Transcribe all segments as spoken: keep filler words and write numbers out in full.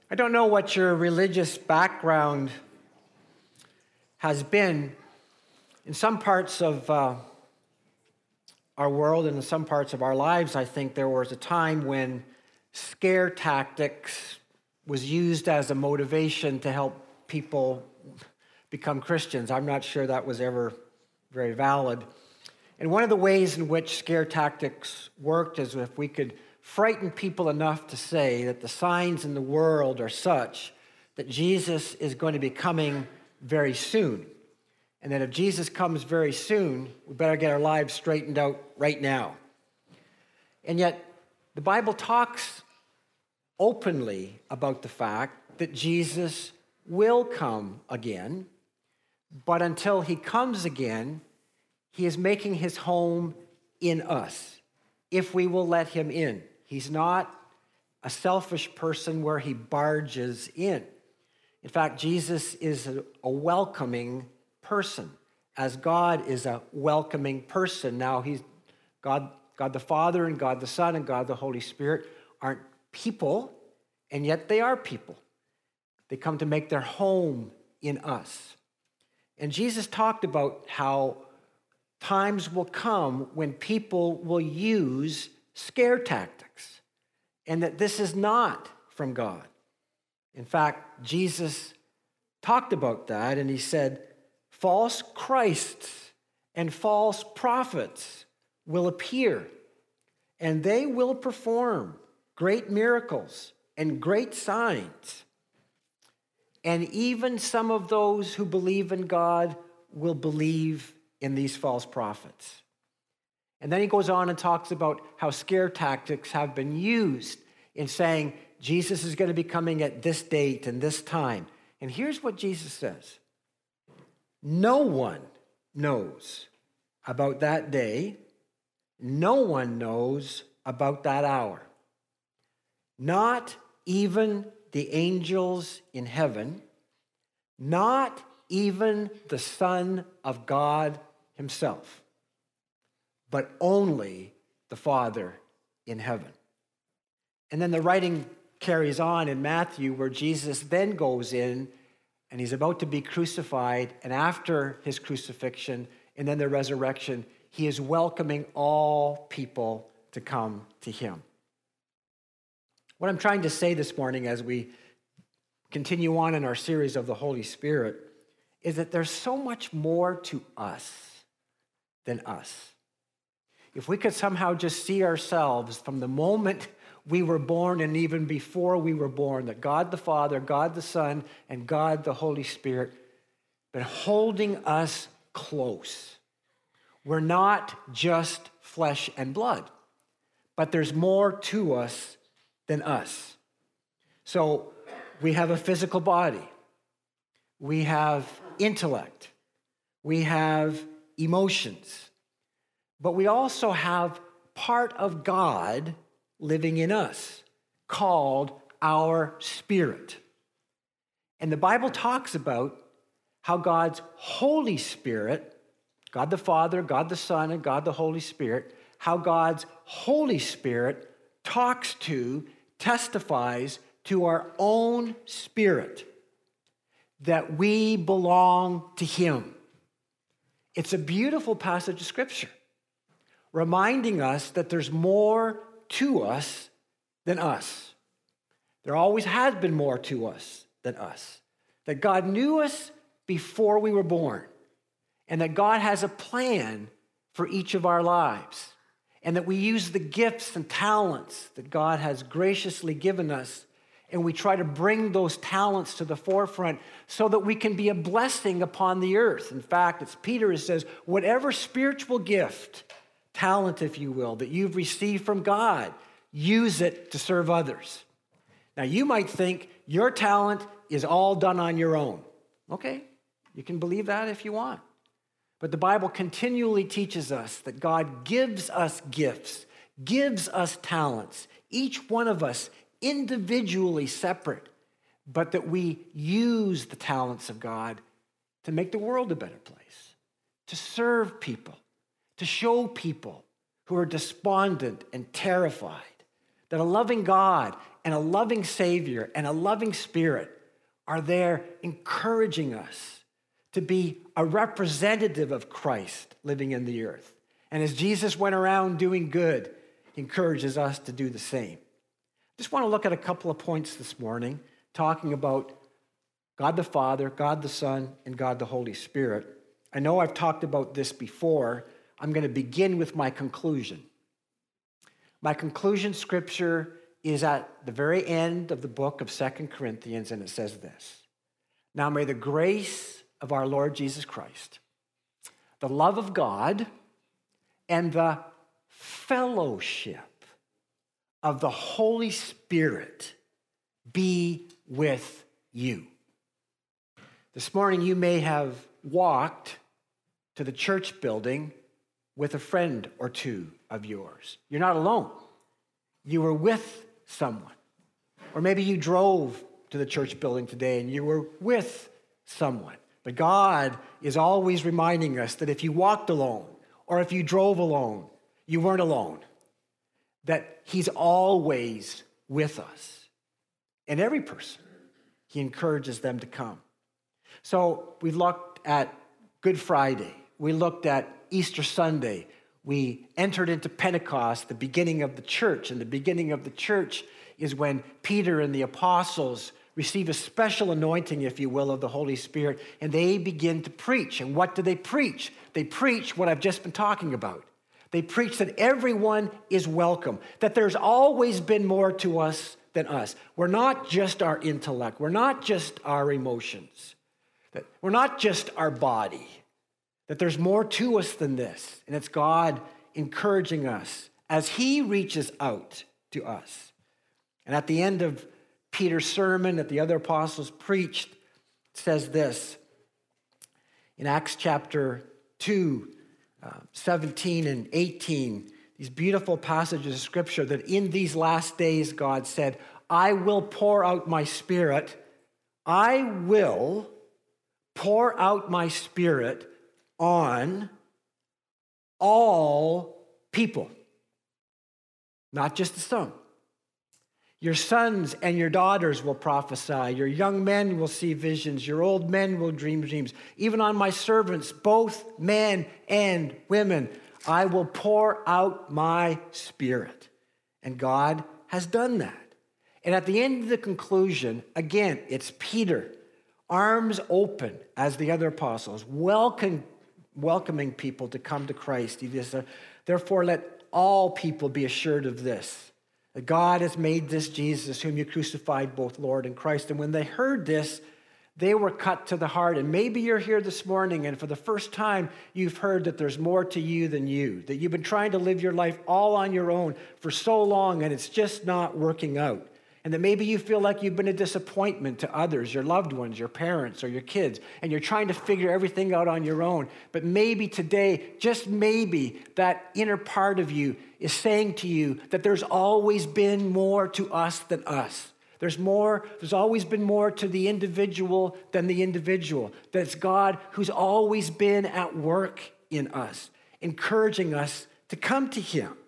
I don't know what your religious background has been. In some parts of uh, our world and in some parts of our lives, I think there was a time when scare tactics was used as a motivation to help people become Christians. I'm not sure that was ever very valid. And one of the ways in which scare tactics worked is if we could frighten people enough to say that the signs in the world are such that Jesus is going to be coming very soon. And that if Jesus comes very soon, we better get our lives straightened out right now. And yet, the Bible talks openly about the fact that Jesus will come again, but until he comes again, he is making his home in us, if we will let him in. He's not a selfish person where he barges in. In fact, Jesus is a, a welcoming person, as God is a welcoming person. Now, he's God, God the Father and God the Son and God the Holy Spirit aren't people, and yet they are people. They come to make their home in us. And Jesus talked about how times will come when people will use scare tactics, and that this is not from God. In fact, Jesus talked about that, and he said, false Christs and false prophets will appear, and they will perform great miracles and great signs. And even some of those who believe in God will believe in these false prophets. And then he goes on and talks about how scare tactics have been used in saying Jesus is going to be coming at this date and this time. And here's what Jesus says. No one knows about that day. No one knows about that hour. Not even the angels in heaven, not even the Son of God himself, but only the Father in heaven. And then the writing carries on in Matthew, where Jesus then goes in and he's about to be crucified, and after his crucifixion and then the resurrection, he is welcoming all people to come to him. What I'm trying to say this morning as we continue on in our series of the Holy Spirit is that there's so much more to us than us. If we could somehow just see ourselves from the moment we were born and even before we were born, that God the Father, God the Son, and God the Holy Spirit been holding us close. We're not just flesh and blood, but there's more to us than us. So we have a physical body. We have intellect. We have emotions. But we also have part of God living in us called our spirit. And the Bible talks about how God's Holy Spirit, God the Father, God the Son, and God the Holy Spirit, how God's Holy Spirit talks to, testifies to our own spirit that we belong to him. It's a beautiful passage of Scripture, reminding us that there's more to us than us. There always has been more to us than us. That God knew us before we were born, and that God has a plan for each of our lives, and that we use the gifts and talents that God has graciously given us, and we try to bring those talents to the forefront so that we can be a blessing upon the earth. In fact, it's Peter who says, whatever spiritual gift, talent, if you will, that you've received from God, use it to serve others. Now, you might think your talent is all done on your own. Okay, you can believe that if you want. But the Bible continually teaches us that God gives us gifts, gives us talents, each one of us individually separate, but that we use the talents of God to make the world a better place, to serve people, to show people who are despondent and terrified that a loving God and a loving Savior and a loving Spirit are there encouraging us to be a representative of Christ living in the earth. And as Jesus went around doing good, he encourages us to do the same. Just want to look at a couple of points this morning, talking about God the Father, God the Son, and God the Holy Spirit. I know I've talked about this before. I'm going to begin with my conclusion. My conclusion scripture is at the very end of the book of Second Corinthians, and it says this: "Now may the grace of our Lord Jesus Christ, the love of God, and the fellowship of the Holy Spirit be with you." This morning you may have walked to the church building with a friend or two of yours. You're not alone. You were with someone. Or maybe you drove to the church building today and you were with someone. But God is always reminding us that if you walked alone or if you drove alone, you weren't alone. That he's always with us. And every person, he encourages them to come. So we looked at Good Friday. We looked at Easter Sunday. We entered into Pentecost, the beginning of the church. And the beginning of the church is when Peter and the apostles receive a special anointing, if you will, of the Holy Spirit, and they begin to preach. And what do they preach? They preach what I've just been talking about. They preach that everyone is welcome, that there's always been more to us than us. We're not just our intellect. We're not just our emotions. That we're not just our body. That there's more to us than this. And it's God encouraging us as he reaches out to us. And at the end of Peter's sermon that the other apostles preached, it says this in Acts chapter two, uh, seventeen and eighteen, these beautiful passages of scripture that in these last days God said, "I will pour out my spirit. I will pour out my spirit on all people," not just some. "Your sons and your daughters will prophesy. Your young men will see visions. Your old men will dream dreams. Even on my servants, both men and women, I will pour out my spirit." And God has done that. And at the end of the conclusion, again, it's Peter, arms open as the other apostles, welcome, welcoming people to come to Christ. He just, uh, "Therefore, let all people be assured of this, that God has made this Jesus, whom you crucified, both Lord and Christ." And when they heard this, they were cut to the heart. And maybe you're here this morning, and for the first time, you've heard that there's more to you than you, that you've been trying to live your life all on your own for so long, and it's just not working out. And that maybe you feel like you've been a disappointment to others, your loved ones, your parents, or your kids, and you're trying to figure everything out on your own. But maybe today, just maybe, that inner part of you is saying to you that there's always been more to us than us. There's more, there's always been more to the individual than the individual. That it's God who's always been at work in us, encouraging us to come to him.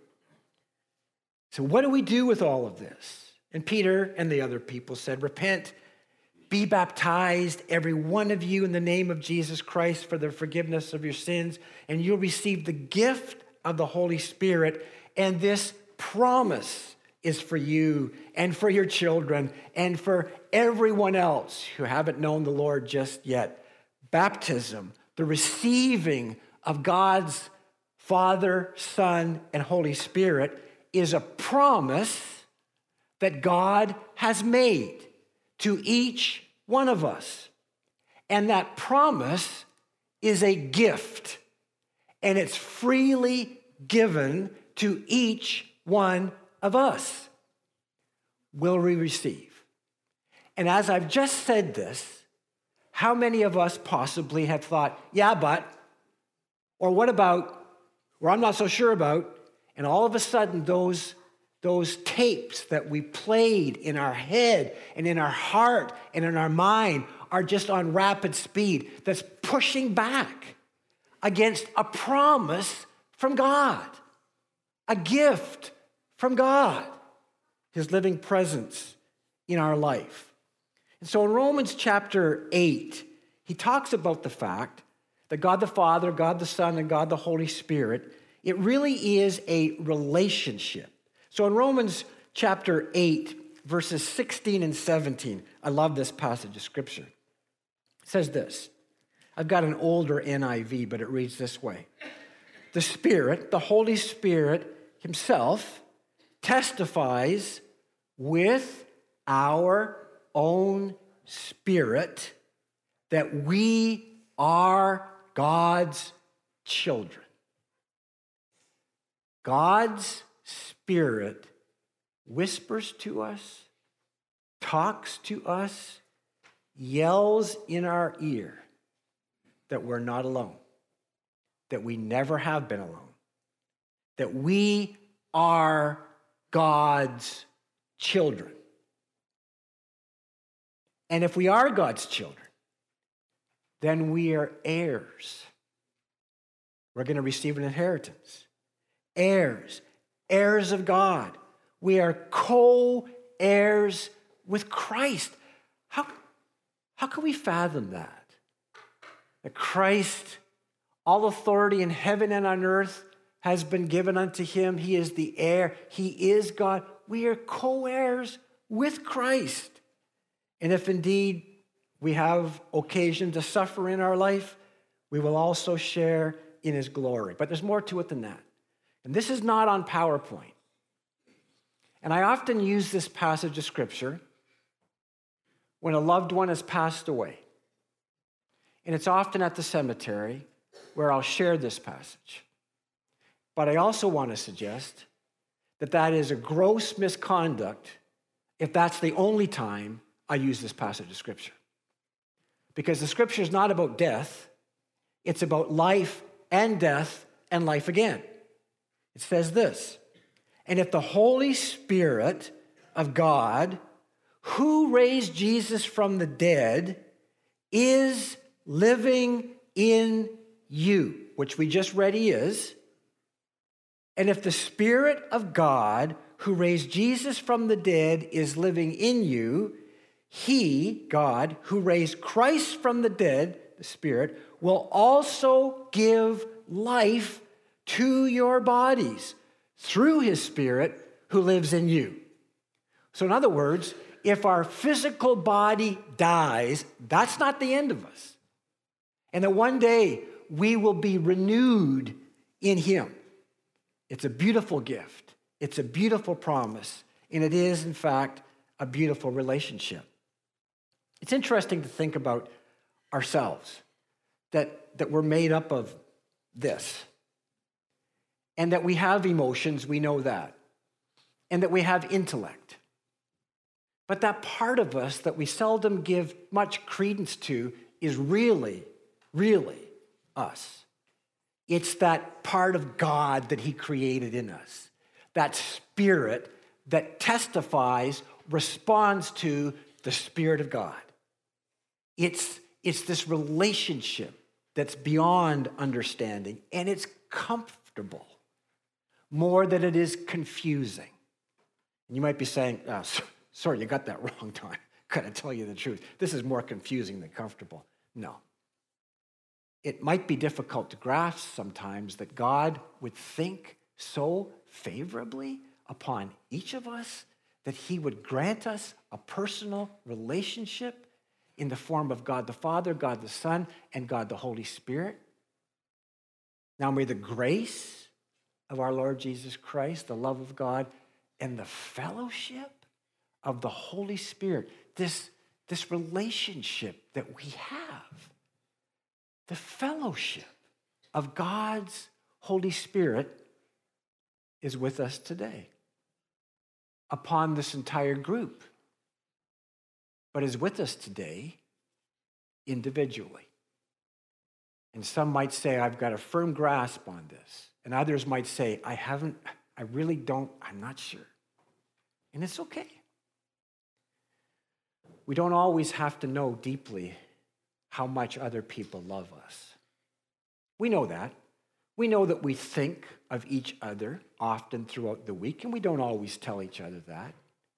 So what do we do with all of this? And Peter and the other people said, "Repent, be baptized, every one of you, in the name of Jesus Christ for the forgiveness of your sins, and you'll receive the gift of the Holy Spirit. And this promise is for you and for your children and for everyone else who haven't known the Lord just yet." Baptism, the receiving of God's Father, Son, and Holy Spirit, is a promise that God has made to each one of us. And that promise is a gift, and it's freely given to each one of us. Will we receive? And as I've just said this, how many of us possibly have thought, "Yeah, but," or "what about," or "I'm not so sure about," and all of a sudden those Those tapes that we played in our head and in our heart and in our mind are just on rapid speed, that's pushing back against a promise from God, a gift from God. his living presence in our life. And so in Romans chapter eight, he talks about the fact that God the Father, God the Son, and God the Holy Spirit, it really is a relationship. So in Romans chapter eight, verses sixteen and seventeen, I love this passage of Scripture. It says this. I've got an older N I V, but it reads this way. The Spirit, the Holy Spirit himself, testifies with our own spirit that we are God's children. God's Spirit whispers to us, talks to us, yells in our ear that we're not alone, that we never have been alone, that we are God's children. And if we are God's children, then we are heirs. We're going to receive an inheritance. Heirs, heirs of God. We are co-heirs with Christ. How, how can we fathom that? That Christ, all authority in heaven and on earth has been given unto him. He is the heir. He is God. We are co-heirs with Christ. And if indeed we have occasion to suffer in our life, we will also share in his glory. But there's more to it than that. And this is not on PowerPoint. And I often use this passage of Scripture when a loved one has passed away. And it's often at the cemetery where I'll share this passage. But I also want to suggest that that is a gross misconduct if that's the only time I use this passage of Scripture. Because the Scripture is not about death. It's about life and death and life again. It says this, and if the Holy Spirit of God, who raised Jesus from the dead, is living in you, which we just read he is, and if the Spirit of God, who raised Jesus from the dead, is living in you, he, God, who raised Christ from the dead, the Spirit, will also give life to your bodies through his Spirit who lives in you. So in other words, if our physical body dies, that's not the end of us. And that one day we will be renewed in him. It's a beautiful gift. It's a beautiful promise. And it is, in fact, a beautiful relationship. It's interesting to think about ourselves, that, that we're made up of this. And that we have emotions, we know that. And that we have intellect. But that part of us that we seldom give much credence to is really, really us. It's that part of God that he created in us. That spirit that testifies, responds to the Spirit of God. It's, it's this relationship that's beyond understanding, and it's comfortable more than it is confusing. And you might be saying, oh, sorry, you got that wrong, Don. Got to tell you the truth. This is more confusing than comfortable. No. It might be difficult to grasp sometimes that God would think so favorably upon each of us that he would grant us a personal relationship in the form of God the Father, God the Son, and God the Holy Spirit. Now may the grace of our Lord Jesus Christ, the love of God, and the fellowship of the Holy Spirit, this, this relationship that we have, the fellowship of God's Holy Spirit is with us today upon this entire group, but is with us today individually. And some might say, I've got a firm grasp on this. And others might say, I haven't, I really don't, I'm not sure. And it's okay. We don't always have to know deeply how much other people love us. We know that. We know that we think of each other often throughout the week, and we don't always tell each other that.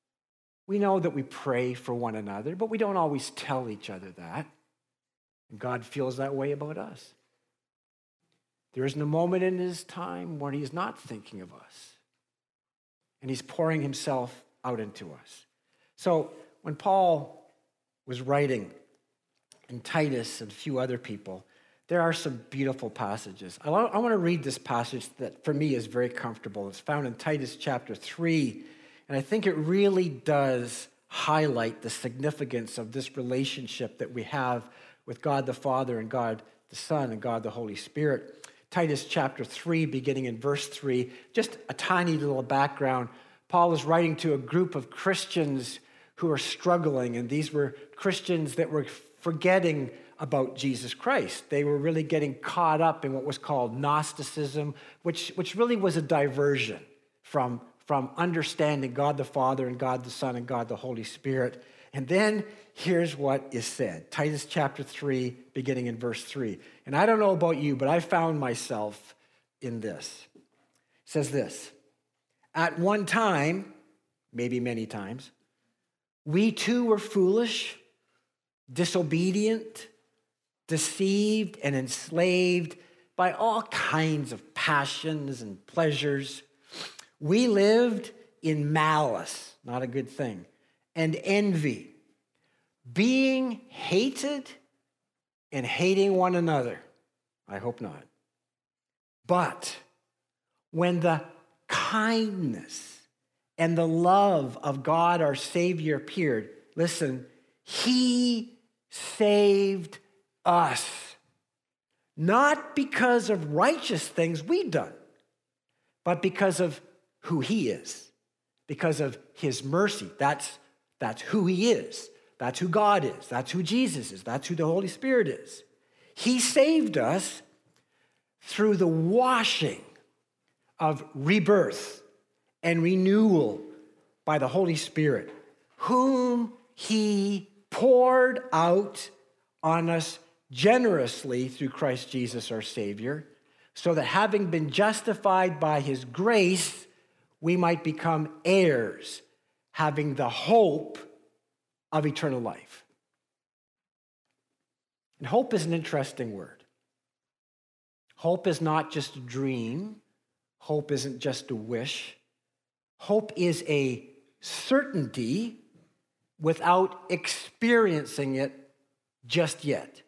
We know that we pray for one another, but we don't always tell each other that. And God feels that way about us. There isn't a moment in his time when he's not thinking of us. And he's pouring himself out into us. So when Paul was writing, and Titus and a few other people, there are some beautiful passages. I want, I want to read this passage that for me is very comfortable. It's found in Titus chapter three, and I think it really does highlight the significance of this relationship that we have with God the Father and God the Son and God the Holy Spirit. Titus chapter three, beginning in verse three, just a tiny little background. Paul is writing to a group of Christians who are struggling, and these were Christians that were forgetting about Jesus Christ. They were really getting caught up in what was called Gnosticism, which, which really was a diversion from, from understanding God the Father and God the Son and God the Holy Spirit. And then here's what is said. Titus chapter three, beginning in verse three. And I don't know about you, but I found myself in this. It says this: at one time, maybe many times, we too were foolish, disobedient, deceived, and enslaved by all kinds of passions and pleasures. We lived in malice, not a good thing, and envy, being hated and hating one another. I hope not. But when the kindness and the love of God our Savior appeared, listen, he saved us, not because of righteous things we've done, but because of who he is, because of his mercy. That's, that's who he is. That's who God is. That's who Jesus is. That's who the Holy Spirit is. He saved us through the washing of rebirth and renewal by the Holy Spirit, whom he poured out on us generously through Christ Jesus our Savior, so that having been justified by his grace, we might become heirs, having the hope of eternal life. And hope is an interesting word. Hope is not just a dream. Hope isn't just a wish. Hope is a certainty without experiencing it just yet.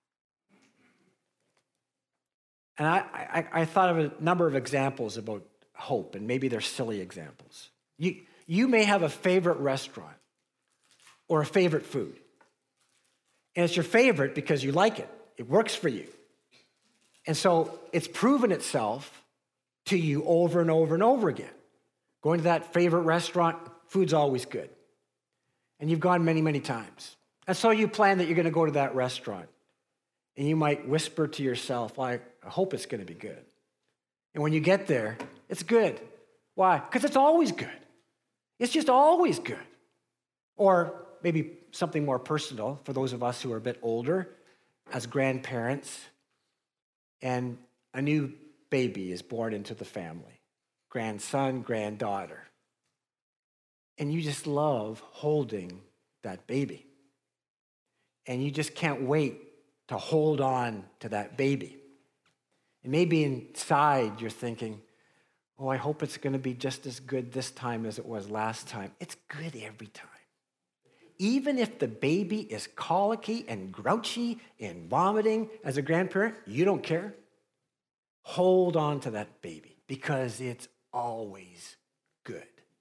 And I, I, I thought of a number of examples about hope, and maybe they're silly examples. You, you may have a favorite restaurant or a favorite food. And it's your favorite because you like it. It works for you. And so it's proven itself to you over and over and over again. Going to that favorite restaurant, food's always good. And you've gone many, many times. And so you plan that you're going to go to that restaurant. And you might whisper to yourself, well, I hope it's going to be good. And when you get there, it's good. Why? Because it's always good. It's just always good. Or maybe something more personal for those of us who are a bit older, as grandparents, and a new baby is born into the family, grandson, granddaughter. And you just love holding that baby. And you just can't wait to hold on to that baby. And maybe inside you're thinking, oh, I hope it's going to be just as good this time as it was last time. It's good every time. Even if the baby is colicky and grouchy and vomiting as a grandparent, you don't care. Hold on to that baby because it's always good.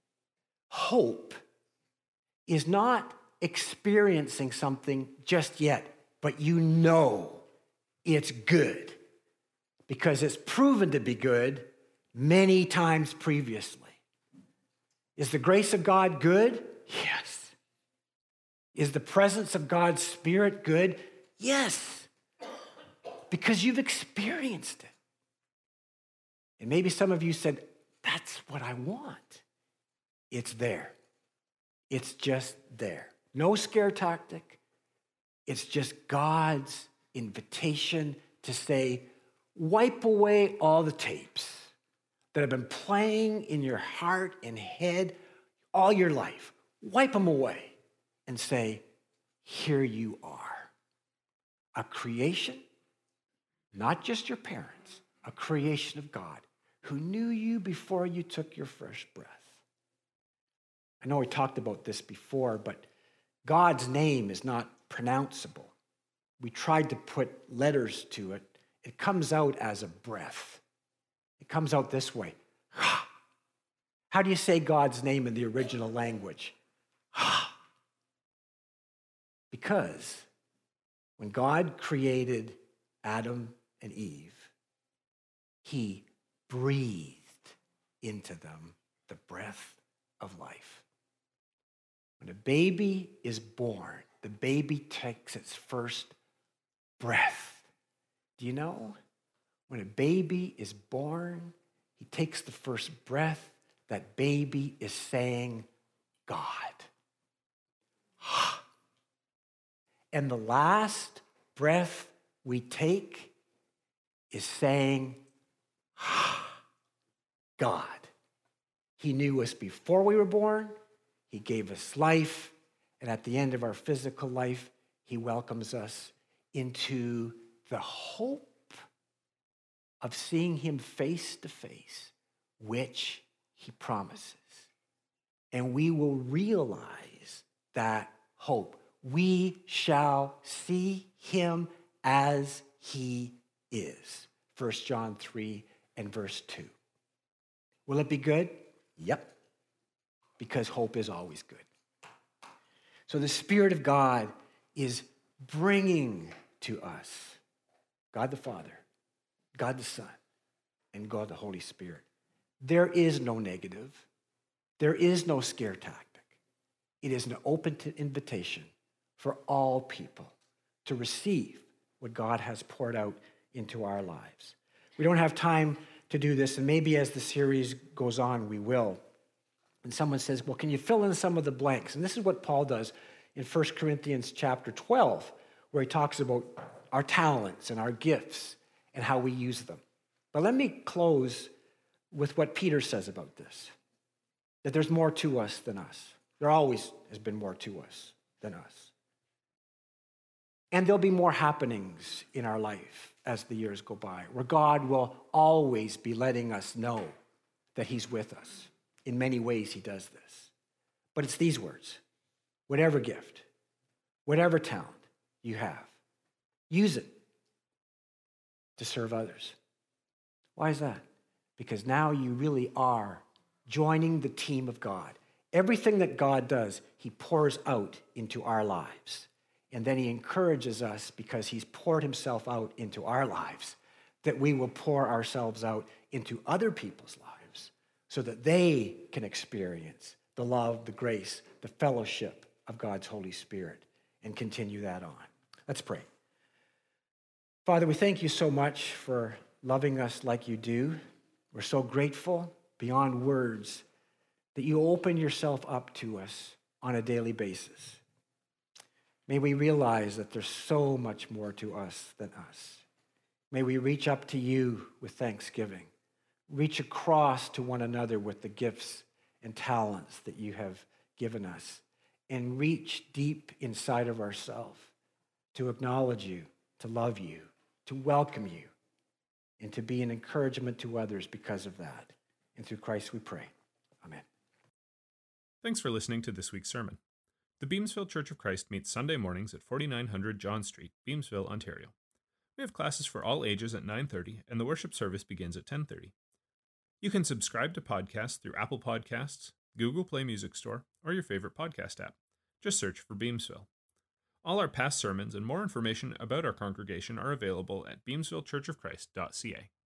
Hope is not experiencing something just yet, but you know it's good because it's proven to be good many times previously. Is the grace of God good? Yes. Is the presence of God's Spirit good? Yes. Because you've experienced it. And maybe some of you said, that's what I want. It's there. It's just there. No scare tactic. It's just God's invitation to say, wipe away all the tapes that have been playing in your heart and head all your life. wipe them away and say, here you are, a creation, not just your parents, a creation of God who knew you before you took your first breath. I know we talked about this before, but God's name is not pronounceable. We tried to put letters to it. It comes out as a breath. It comes out this way. How do you say God's name in the original language? Because when God created Adam and Eve, he breathed into them the breath of life. When a baby is born, the baby takes its first breath. Do you know? When a baby is born, he takes the first breath. That baby is saying, God. And the last breath we take is saying, God. He knew us before we were born. He gave us life. And at the end of our physical life, he welcomes us into the hope of seeing him face to face, which he promises. And we will realize that hope. We shall see him as he is. First John three and verse two. Will it be good? Yep. Because hope is always good. So the Spirit of God is bringing to us God the Father, God the Son, and God the Holy Spirit. There is no negative. There is no scare tactic. It is an open invitation for all people to receive what God has poured out into our lives. We don't have time to do this, and maybe as the series goes on, we will. And someone says, well, can you fill in some of the blanks? And this is what Paul does in First Corinthians chapter twelve, where he talks about our talents and our gifts and how we use them. But let me close with what Peter says about this, that there's more to us than us. There always has been more to us than us. And there'll be more happenings in our life as the years go by, where God will always be letting us know that he's with us. In many ways, he does this. But it's these words: whatever gift, whatever talent you have, use it to serve others. Why is that? Because now you really are joining the team of God. Everything that God does, he pours out into our lives. And then he encourages us, because he's poured himself out into our lives, that we will pour ourselves out into other people's lives so that they can experience the love, the grace, the fellowship of God's Holy Spirit and continue that on. Let's pray. Father, we thank you so much for loving us like you do. We're so grateful beyond words that you open yourself up to us on a daily basis. May we realize that there's so much more to us than us. May we reach up to you with thanksgiving, reach across to one another with the gifts and talents that you have given us, and reach deep inside of ourselves to acknowledge you, to love you, to welcome you, and to be an encouragement to others because of that. And through Christ we pray. Amen. Thanks for listening to this week's sermon. The Beamsville Church of Christ meets Sunday mornings at forty-nine hundred John Street, Beamsville, Ontario. We have classes for all ages at nine thirty, and the worship service begins at ten thirty. You can subscribe to podcasts through Apple Podcasts, Google Play Music Store, or your favorite podcast app. Just search for Beamsville. All our past sermons and more information about our congregation are available at beamsville church of christ dot c a.